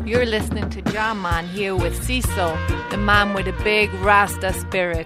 You're listening to Jam Man here with Ciso, the man with a big Rasta spirit.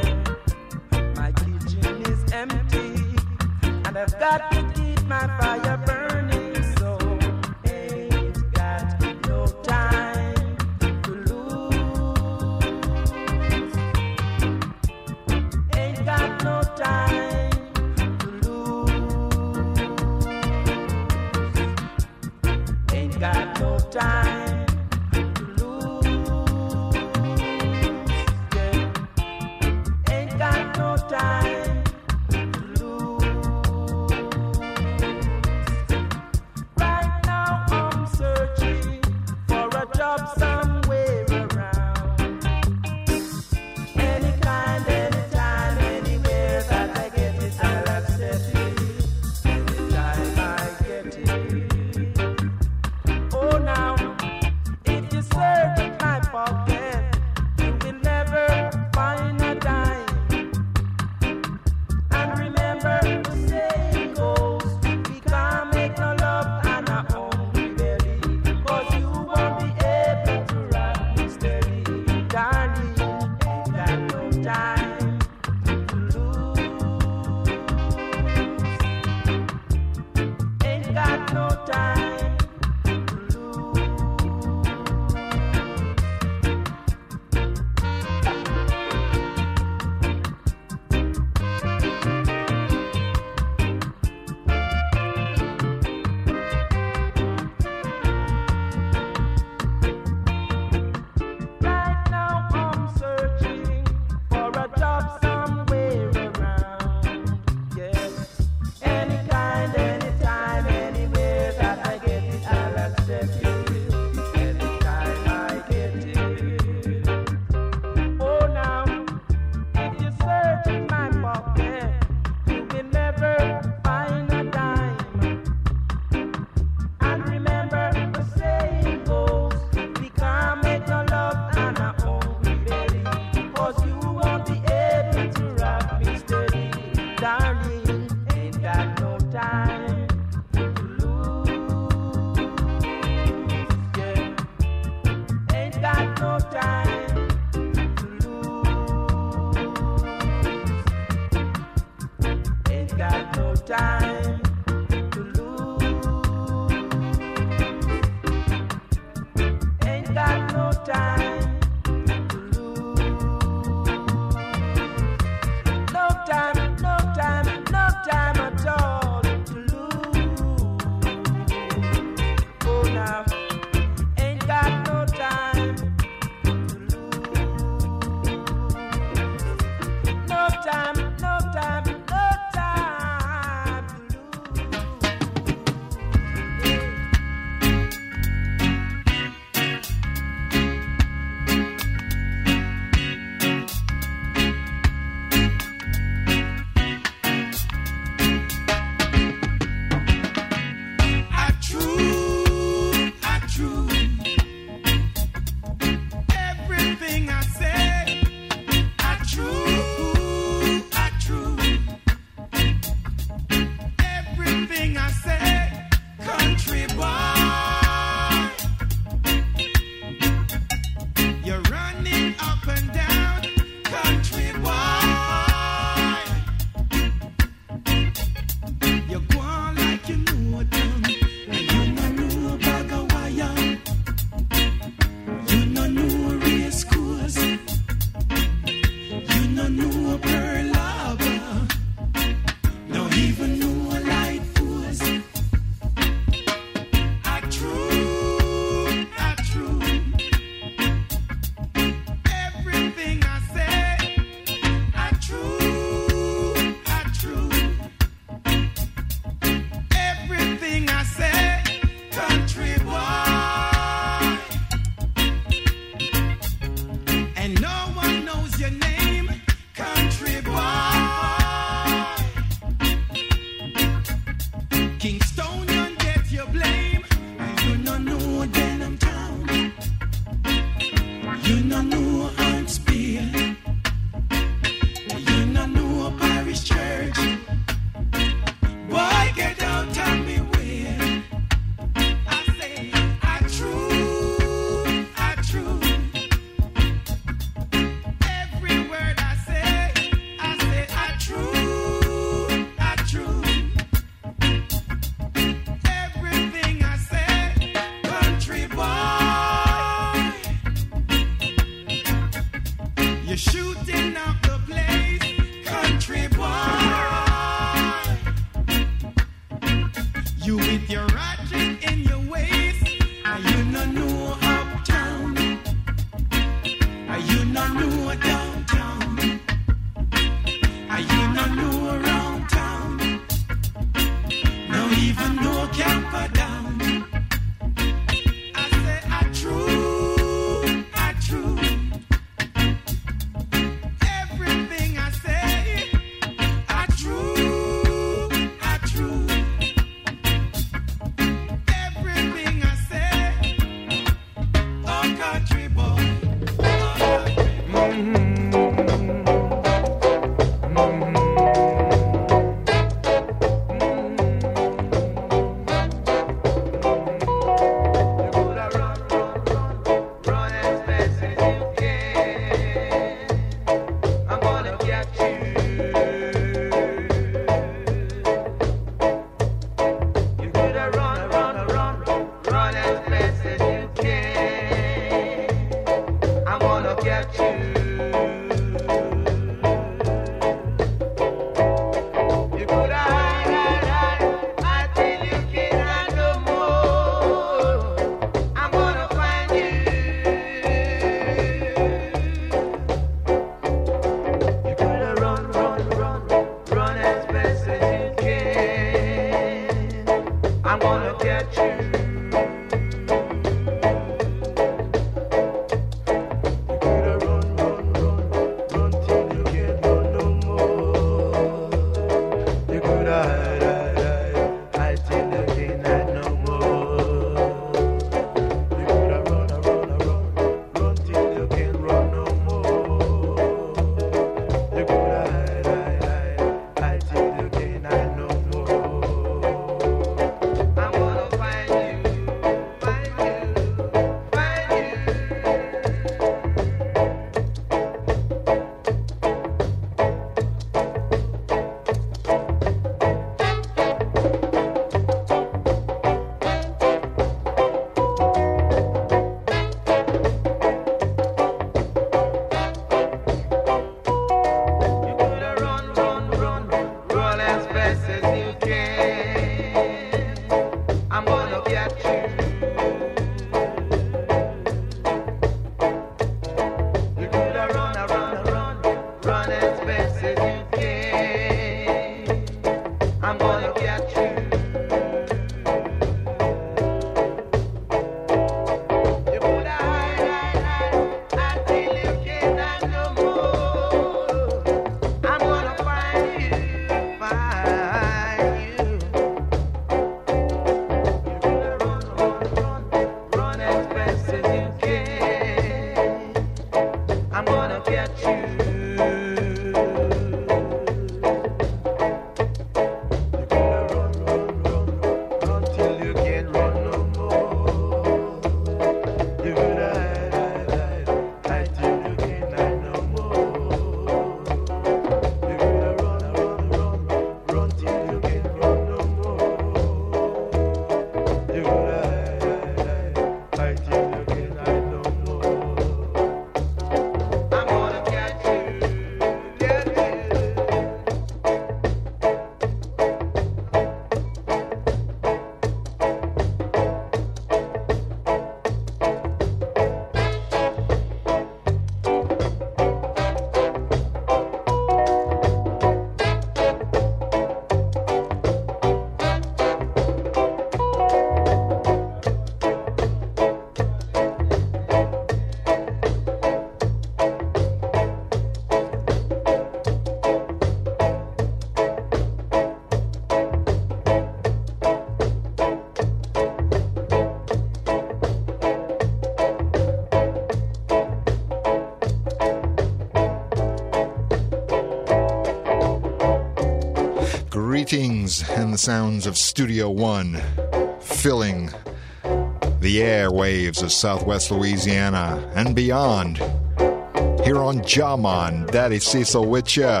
sounds and the sounds of Studio One filling the airwaves of Southwest Louisiana and beyond. Here on Jamon, Daddy Cecil with ya.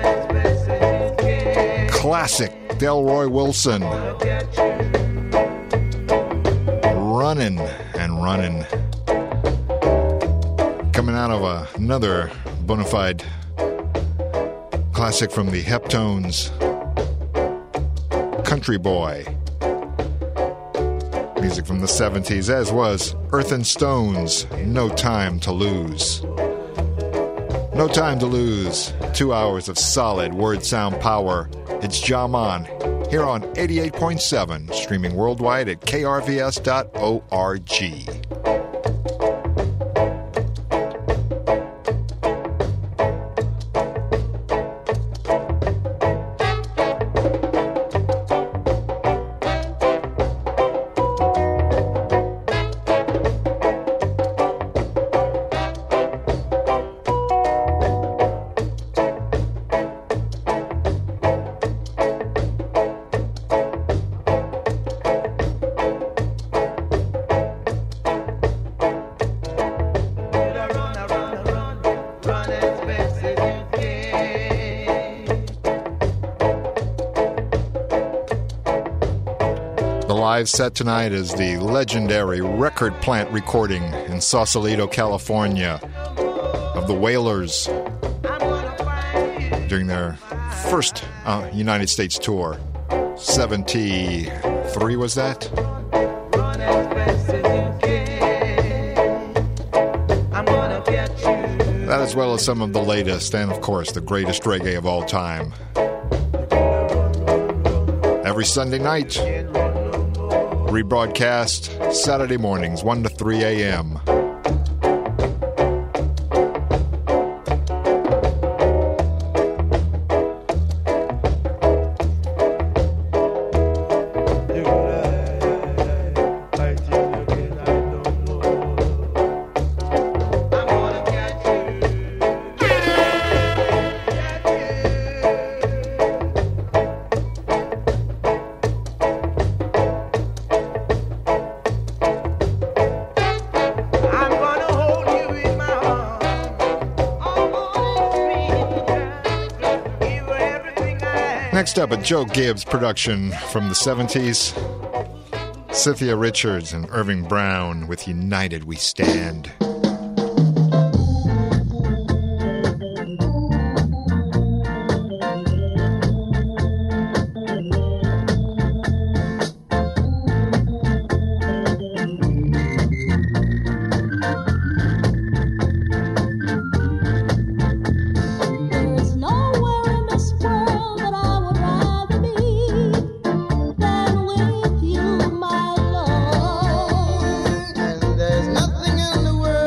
Classic Delroy Wilson. Running and running. Coming out of another bona fide classic from the Heptones, Country Boy. Music from the 70s, as was Earth and Stones, No Time to Lose. No time to lose. 2 hours of solid word sound power. It's Jamon here on 88.7, streaming worldwide at krvs.org. Live set tonight is the legendary Record Plant recording in Sausalito, California, of the Wailers during their first United States tour. 73 was that? That, as well as some of the latest and, of course, the greatest reggae of all time. Every Sunday night, rebroadcast Saturday mornings, 1 to 3 a.m. Next up, a Joe Gibbs production from the 70s. Cynthia Richards and Irving Brown with United We Stand. Nothing in the world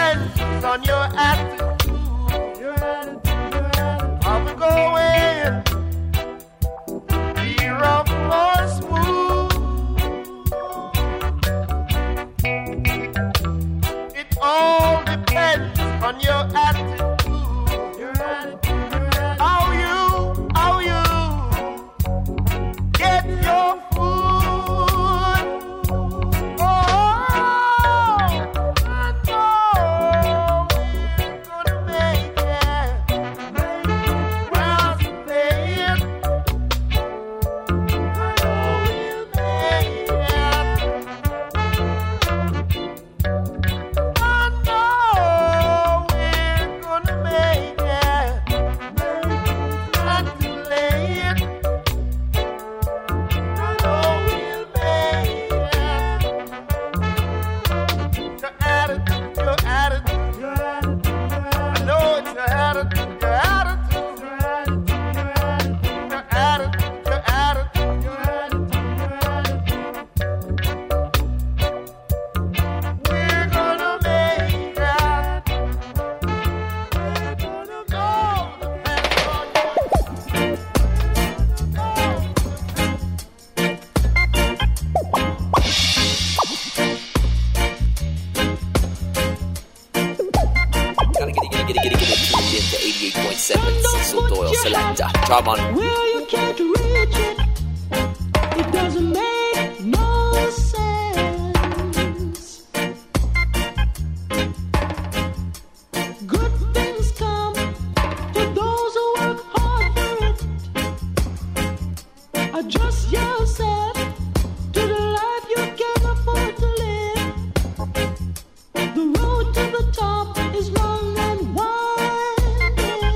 depends on your attitude. How we going? Be rough or smooth? It all depends on your attitude. How you get your food. Oh, I know we're gonna make it. Well, stay in. I know we'll make it. I know we're gonna make it. Not too late. I know we'll make it. Your attitude, your attitude. I know it's your attitude, your attitude. Your attitude, your attitude. We're gonna make it. We're gonna go. Depends on Gotta get it tuned into 88.7 Cecil Doyle Selector. Come on. Where you can't reach it, it doesn't make no sense. Good things come to those who work hard for it. Adjust yourself to the life you can afford to live. The road to the top is long and winding.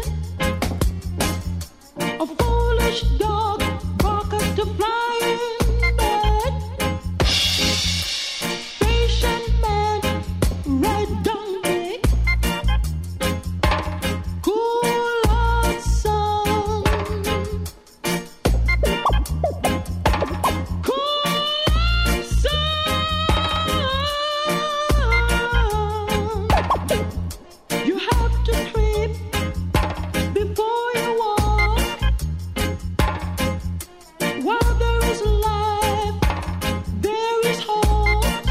A foolish dog bark at the flying bird. Patient man ride donkey. Cool hot sun. Cool hot sun. You have to creep before you walk. While there is life, there is hope.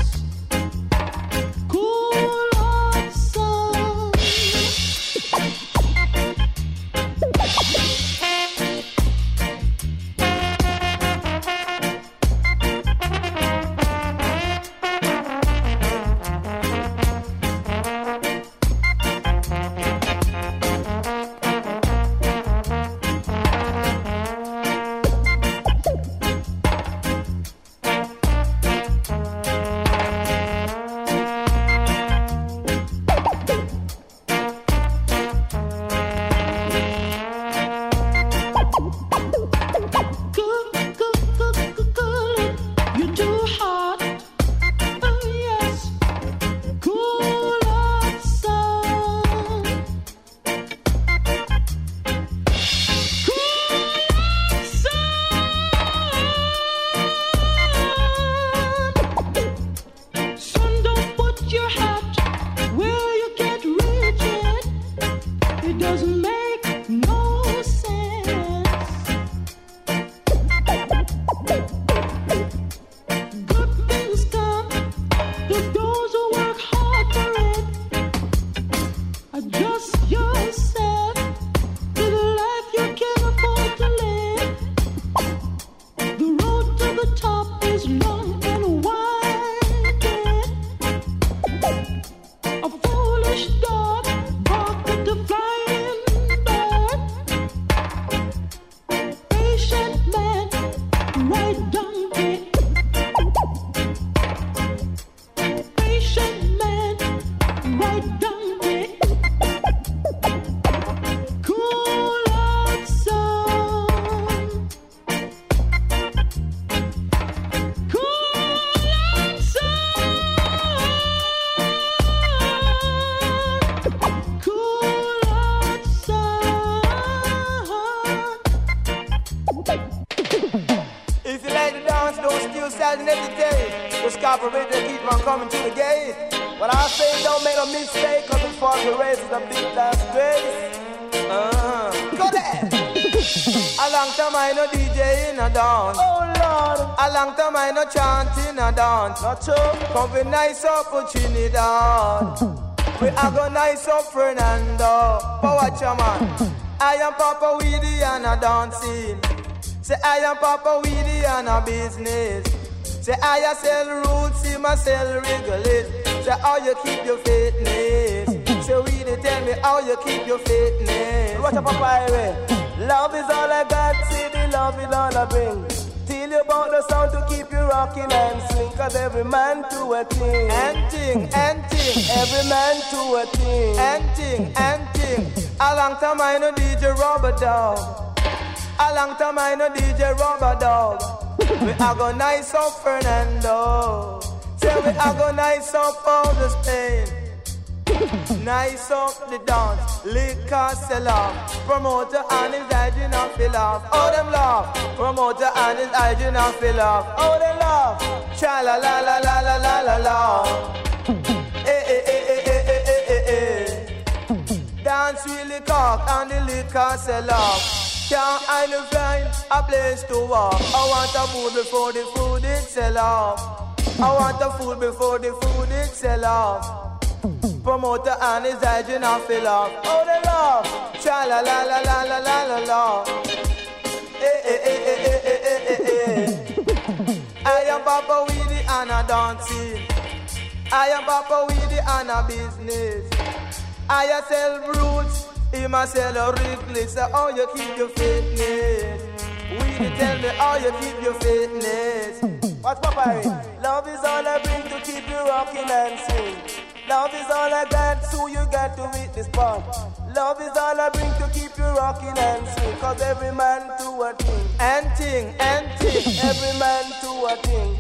Cool hot sun. You're too hot. Oh yes. Cool hot sun. Cool hot sun. Son, don't put your hat where you can't reach it. It doesn't make no sense. Good things come to those who work hard for it. Adjust yourself to the life you can afford to live. The road to the top is long and winding. A foolish dog bark at the flying bird. Patient man ride donkey. Patient man ride donkey. Cool hot sun. Cool hot sun. Cool hot sun. If you like to dance, don't steal, sell, and hesitate. Just cooperate and keep on coming to the gate. When I say don't make a mistake, cause before the race is a big dance grace. Go there. A long time I no DJ in a dance. Oh Lord. A long time I no chant in a dance. Not true. Come be nice up for Trinidad. We are go nice up Fernando. But watch your man. I am Papa Weedy and a dancing. Say I am Papa Weedy and a business. Say I sell roots, him a sell regulate. Say how you keep your fitness. Say Weedy tell me how you keep your fitness. Watch your Papa anyway. Love is all I got, see the love is all I bring. Tell you about the sound to keep you rocking and swing. Cause every man to a thing. And ting, every man to a thing. And ting. A long time I no DJ Rubber Dog. A long time I no DJ Rubber Dog. We are go nice up Fernando. Say we are go nice up all the Spain. Nice up the dance, liquor sell off. Promoter and his hygiene and fill off. Oh them laugh. Promoter and his hygiene and fill off. Oh them laugh. Cha la la la la la la la la. Eh eh eh eh eh eh eh eh. Dance really cock and the liquor sell off. Can't hide the find a place to walk. I want a food before the food it sell off. I want a food before the food it sell off. Promoter and his hygiene and fill off. Oh, they love. Cha la la la la la la la la. Eh eh eh eh eh eh eh eh eh. I am Papa Weedy and a dancing. I am Papa Weedy and a business. I sell roots, him a sell a Wrigley. So how you keep your fitness? Weedy tell me how you keep your fitness. What's Papa? Love is all I bring to keep you rocking and sing. Love is all I got, so you got to eat this part. Love is all I bring to keep you rocking and swing. Cause every man to a thing. And ting, every man to a thing.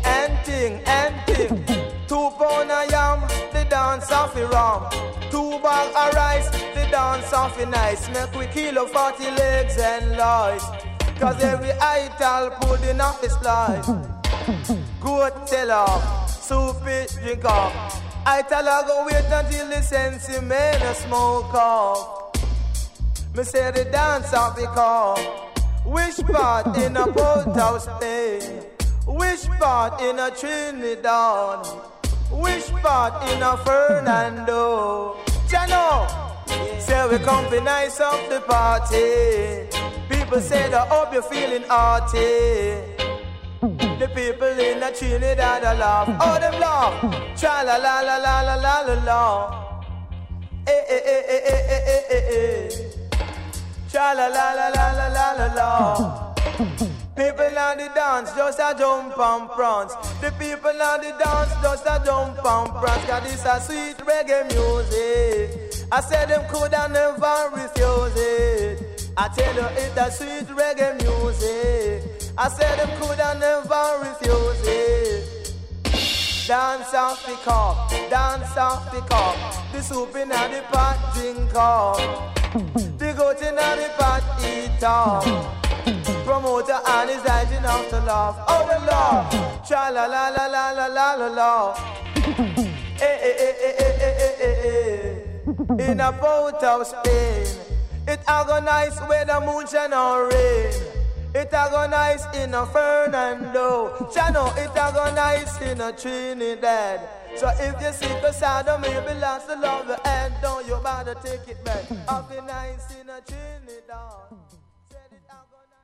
And ting. 2 pound of yam, the dance off the rum. 2 bag of rice, the dance off the nice. Make we kilo 40 legs and lies. Cause every ital pudding off the slice. Goat tell off, soup it drink off. I tell her go wait until the sense man a smoke off. Me say the dance off the car. Which part in a boat house Spain? Which part in a Trinidad? Which part in a Fernando? Chano, say we come be nice of the party. People say that hope you're feeling arty. The people in the Trinidad a laugh. Oh, them laugh. Cha la la la la la la la la. Eh eh eh eh eh eh eh eh eh. Cha la la la la la la la la. People on the dance just a jump and prance. The people on the dance just a jump and prance. Cause this a sweet reggae music. I said them coulda never refuse it. I tell you it's a sweet reggae music. I said them coulda never refuse it. Dance off the cup, dance off the cup. The soup in the pot, drink up. The goat in the pot, eat up. Promoter and his hygiene out to laugh. Oh the laugh. Cha la la la la la la la la. Eh eh eh eh eh eh eh eh. In a boat of Spain, it agonize whether moonshine or rain. It agonize in a Fernando. Chano, it agonize in a Trinidad. So if you see the side of me belongs to love the end, don't you bother take it back. Agonize in a Trinidad. Said it agonize.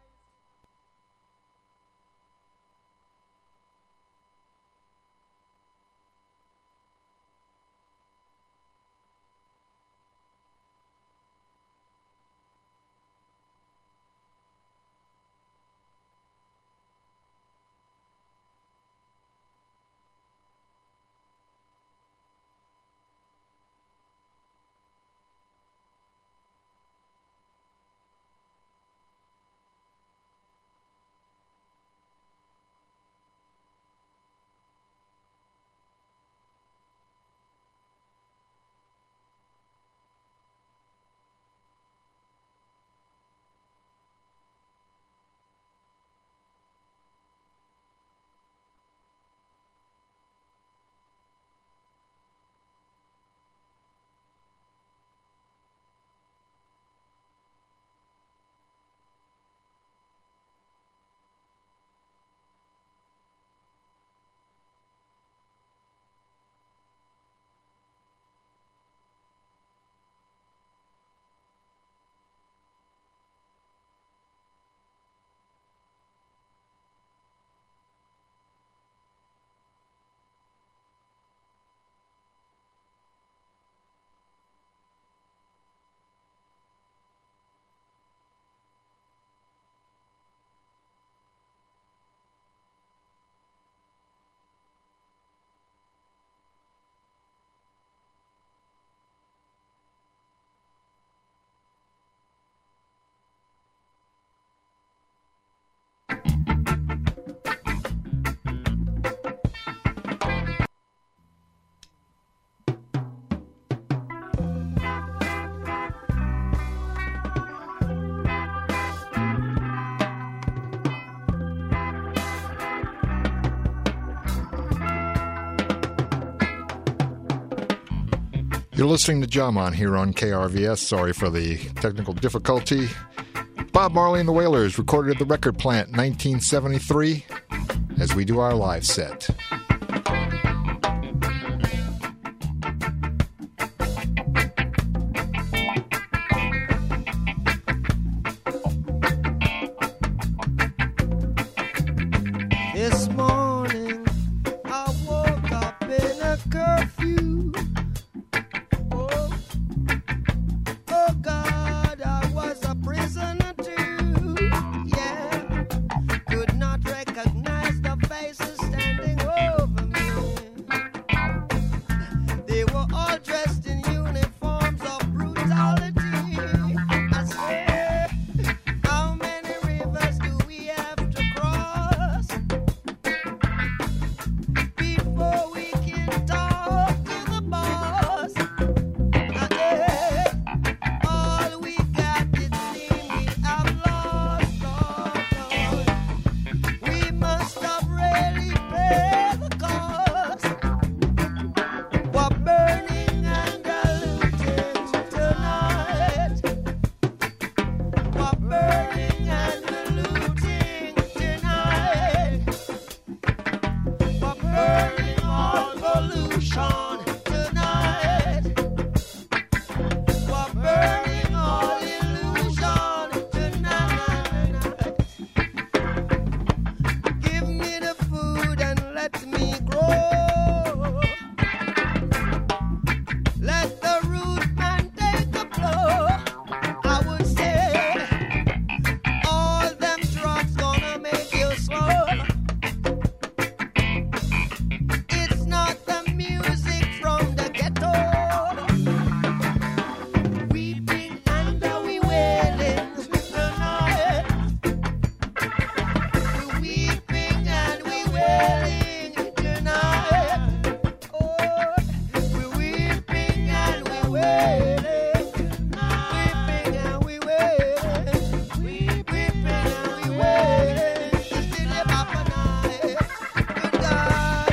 You're listening to Jaman here on KRVS. Sorry for the technical difficulty. Bob Marley and the Wailers recorded at the Record Plant 1973 as we do our live set. This morning I woke up in a curfew. Oh God, I was a prisoner too. Yeah, could not recognize the faces standing over me. They were all dressed in uniforms of brutality. I said, how many rivers do we have to cross before we can talk to the boss? All we got is seen, we have lost all. We must have really paid the cost. We're burning and looting tonight. We're burning and looting tonight. We're burning all pollution tonight. We're burning all illusion tonight. Give me the food and let me grow. Let the root man take the blow. I would say all them drugs gonna make you slow. It's not the music from the ghetto. Weeping and we wailing tonight. We're weeping and we wailing tonight. Oh, we're weeping and we wailing. Weeping and we wailing. Weeping and we wailing. Still live up a night. Good God.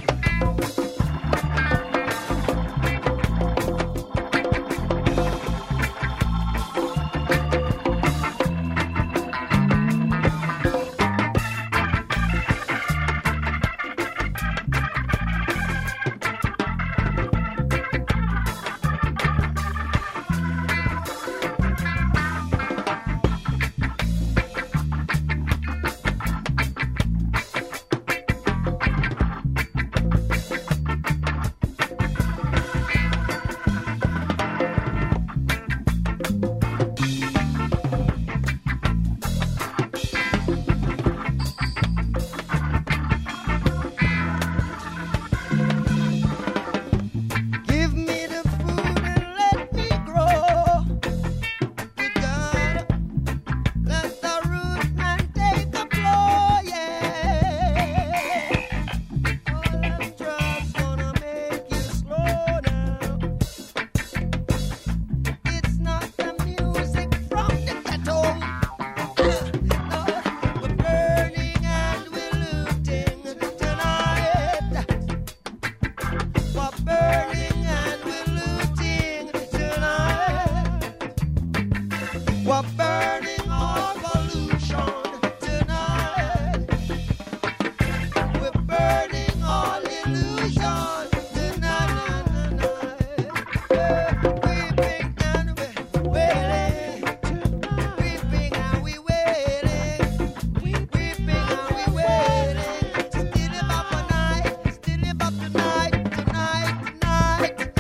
Give me the food and let me grow. We gotta let the root man take the blow, yeah. All them drugs gonna make you slow down. It's not the music from the ghetto. No, we're burning and we're looting tonight. We're burning and we're looting tonight. We're burning all pollution tonight. We're burning all illusion tonight. Weeping and we're wailing. Weeping and we wailing. Weeping and we wailing. Still live up a night. Still live up tonight. Tonight.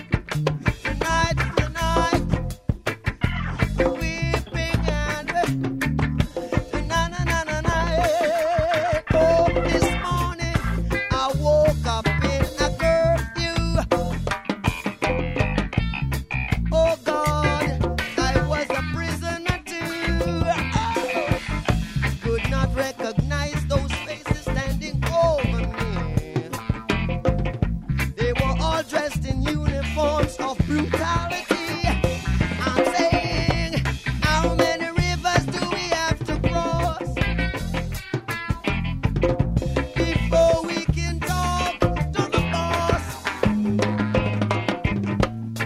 Weeping and na na na na na. Oh, this morning I woke up in a curfew. Oh God, I was a prisoner too. Could not recognize those faces standing over me. They were all dressed in uniforms of brutality. I'm saying, how many rivers do we have to cross before we can talk to the boss?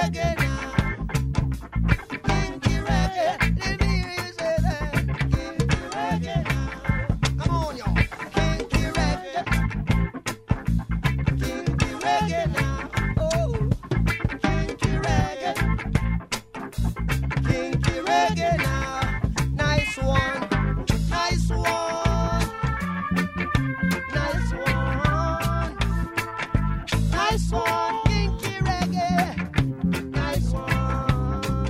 reggae now. Kinky reggae. Let me hear you say that. Kinky reggae now. Come on, y'all. Kinky reggae. Kinky reggae now. Oh, kinky reggae. Kinky reggae now. Nice one. Nice one. Nice one. Nice one. Kinky reggae. Nice one.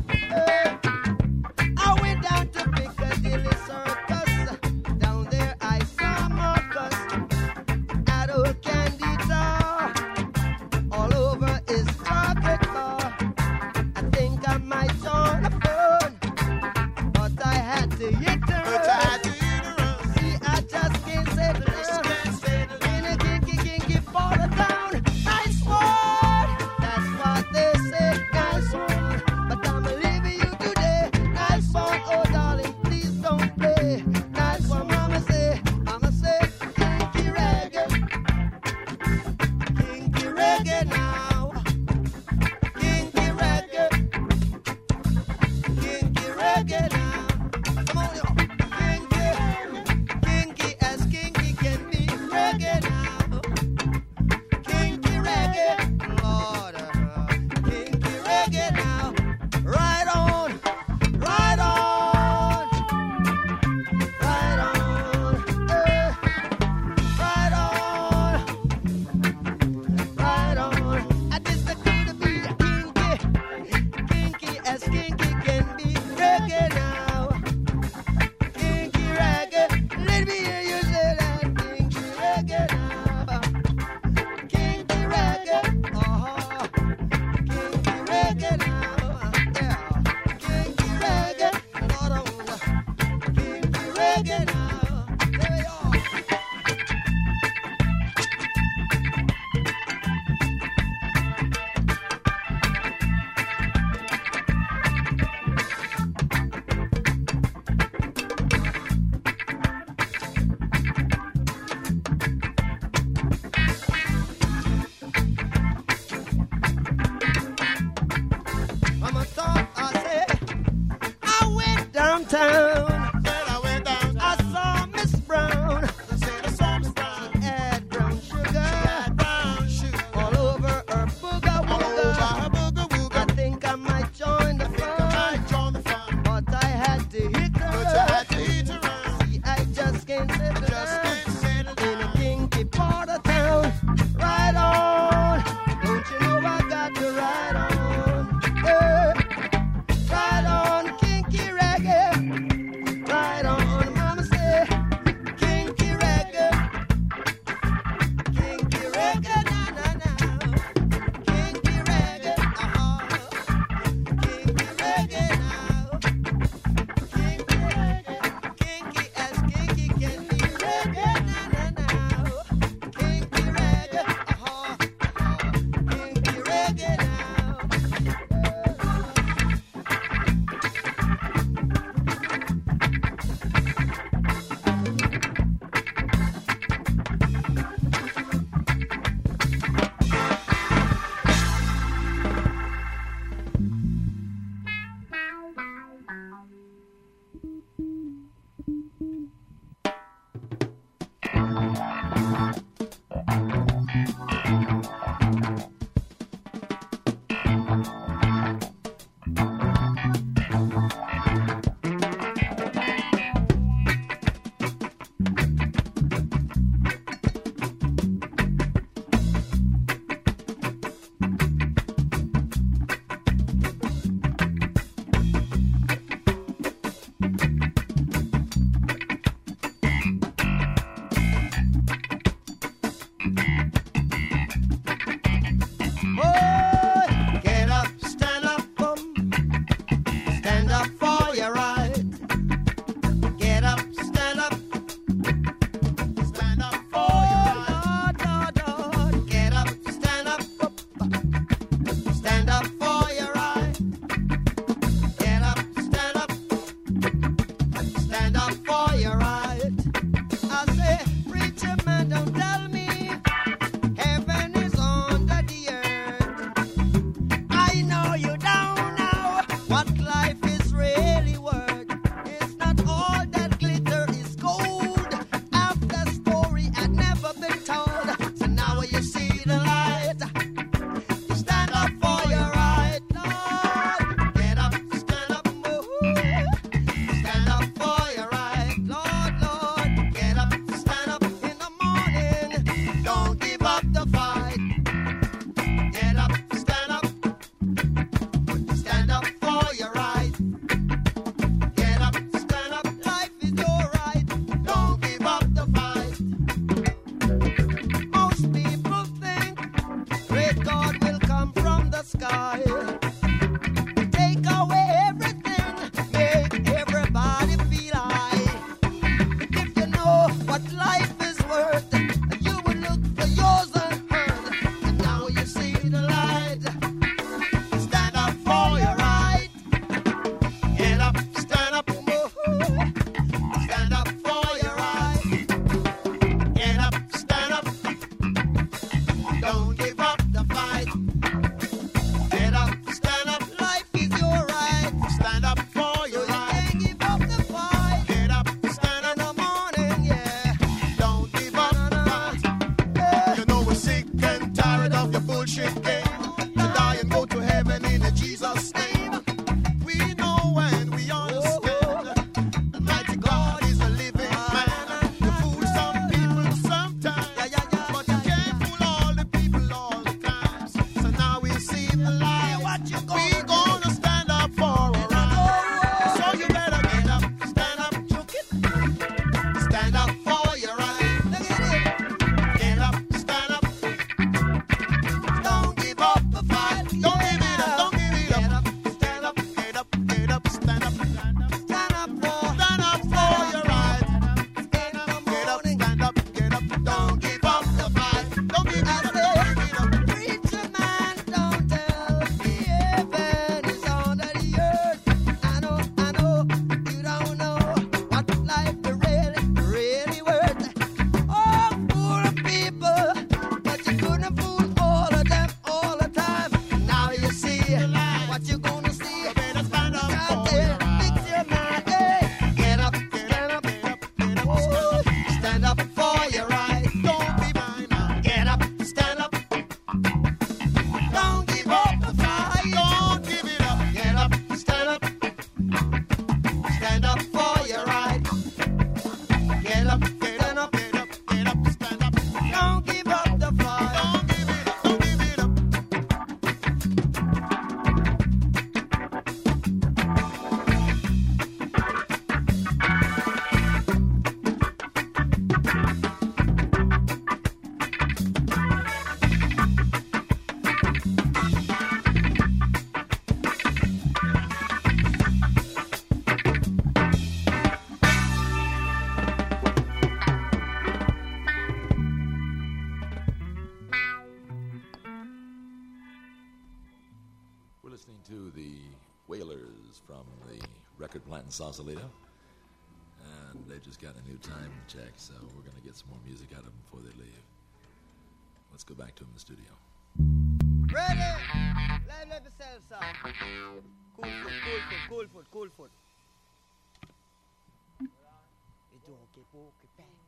I went down to Piccadilly Circus. Down there I saw Marcus at old Candy Jar. All over his chocolate bar. I think I might join a fun, but I had to hit the road. See, I just can't settle down in a kinky part of town. Nice one, that's what they say. Nice one, but I'm leaving you today. Nice one, oh darling, please don't play. Nice one, mama say, kinky reggae. Kinky reggae now. Kinky reggae. Kinky reggae now. Come on, y'all. Kinky. Kinky as kinky can be. Reggae now. Kinky reggae. Lord. Kinky reggae now. Right on. Right on. Right on. Right on. Right on. great God will come from the sky. Take away everything, make everybody feel high. If you know what life is worth, you will look for yours unheard. And now you see the light. Stand up for your right. Get up, stand up, stand up for your right. Get up, stand up. Don't give up the fight. Get up, stand up. Life is your right. Stand up for your right. You can't give up the fight. Get up, stand up in the morning, yeah. Don't give up the fight. Yeah. You know we're sick and tired of your bullshit game. To die and go to heaven in Jesus' name. We know and we understand. Almighty God is a living man. You fool some people sometimes, but you can't fool all the people all the time. So now we see the light. We gonna stand up for our right. So you better get up, stand up, choke it. Stand up for your right. Get up, stand up. Don't give up the fight. Don't give it up, don't give it up. Get up, stand up, get up, get up, stand up. Stand up for your right. Get up, stand up, get up. Don't give up the fight. Don't give it up, don't give it up. Preacher man, don't tell me heaven is under the earth. I know, you don't know what life is really worth. Oh, poor people, but you couldn't fool all of them all the time. Now you see what you're gonna see. You better stand up for your right. Fix your mind, hey. Get up, stand up, get up, get up. Ooh, stand up for your right. Don't be mine now. Get up, stand up. Don't give up the fight. Don't give it up. Get up, stand up. Stand up for your right. Get up, stand up, get up, get up, stand up. Don't give up the fight. Don't give it up, don't give it up. We're listening to the Wailers from the record plant in Sausalito. And they just got a new time check, so we're going to get some more music out of them before they leave. Let's go back to them in the studio. Ready? Live yourself, sir. Cool foot. It's okay, poke it back.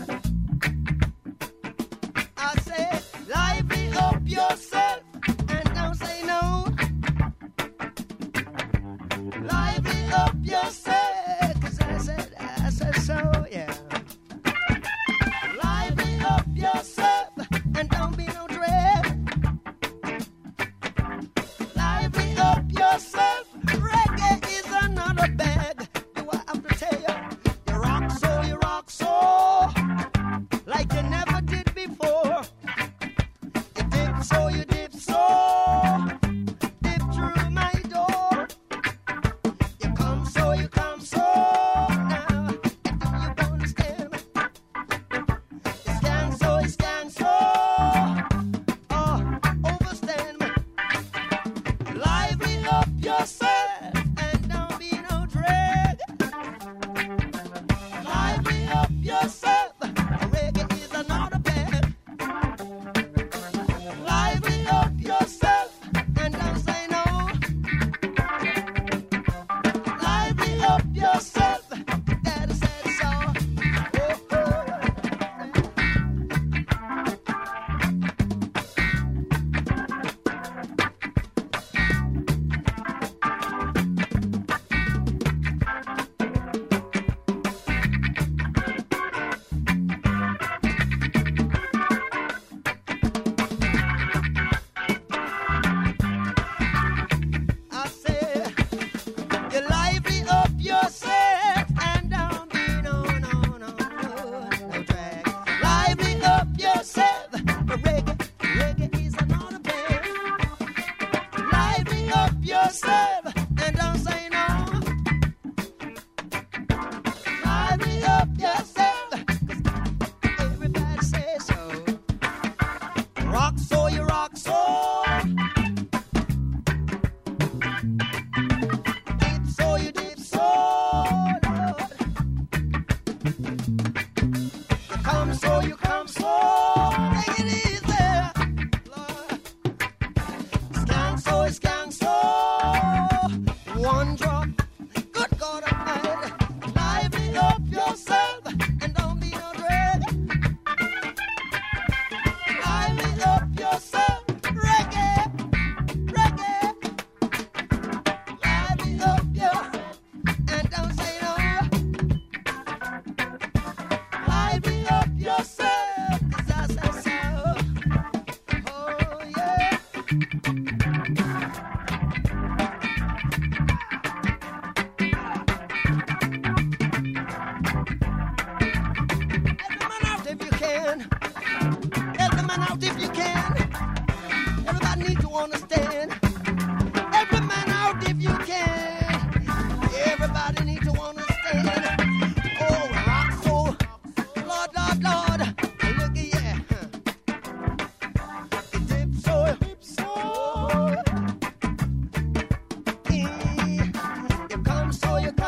I say, lively up yourself and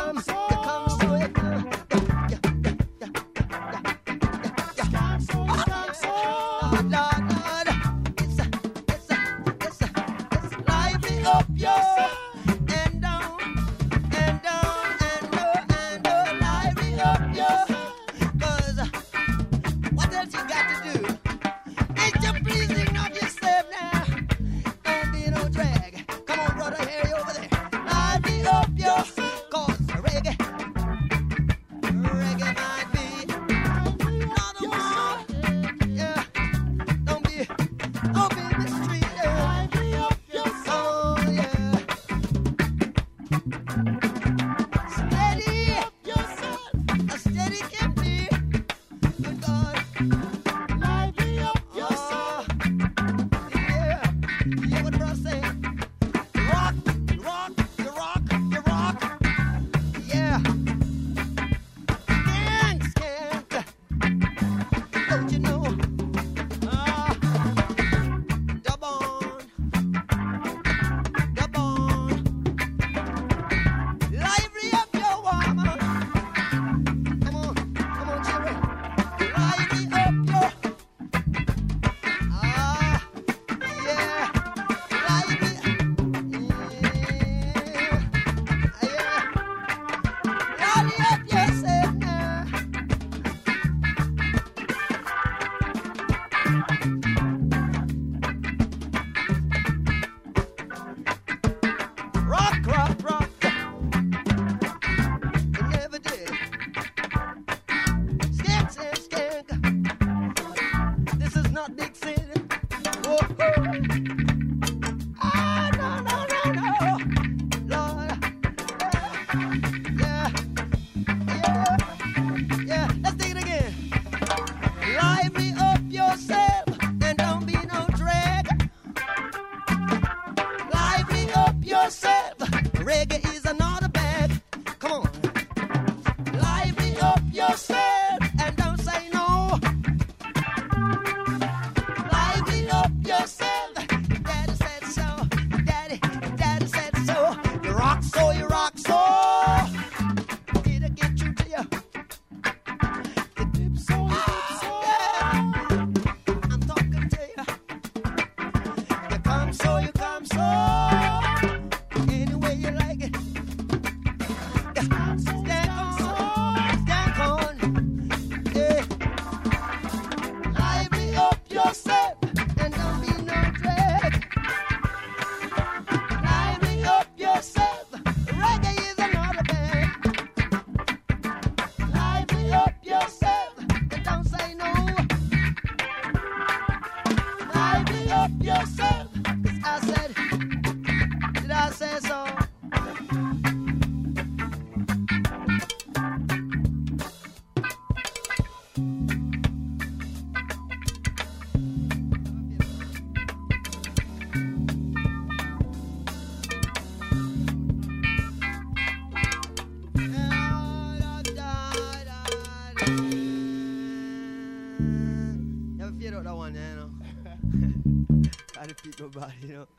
Nobody, you know.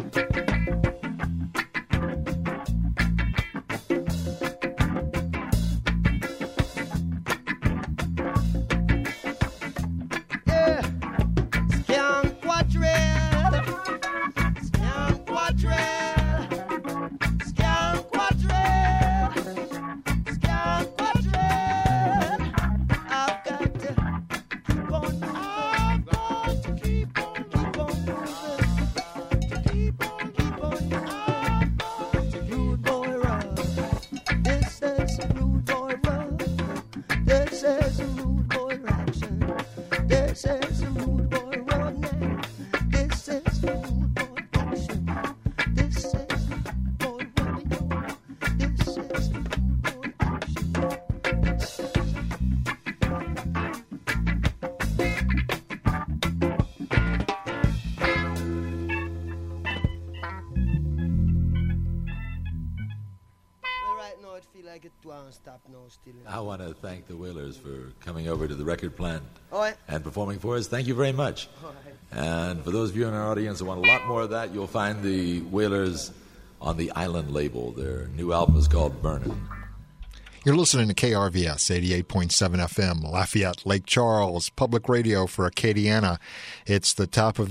I want to thank the Wailers for coming over to the record plant All right. and performing for us. Thank you very much. All right. And for those of you in our audience who want a lot more of that, you'll find the Wailers on the Island label. Their new album is called Burnin'. You're listening to KRVS 88.7 FM, Lafayette, Lake Charles, public radio for Acadiana. It's the top of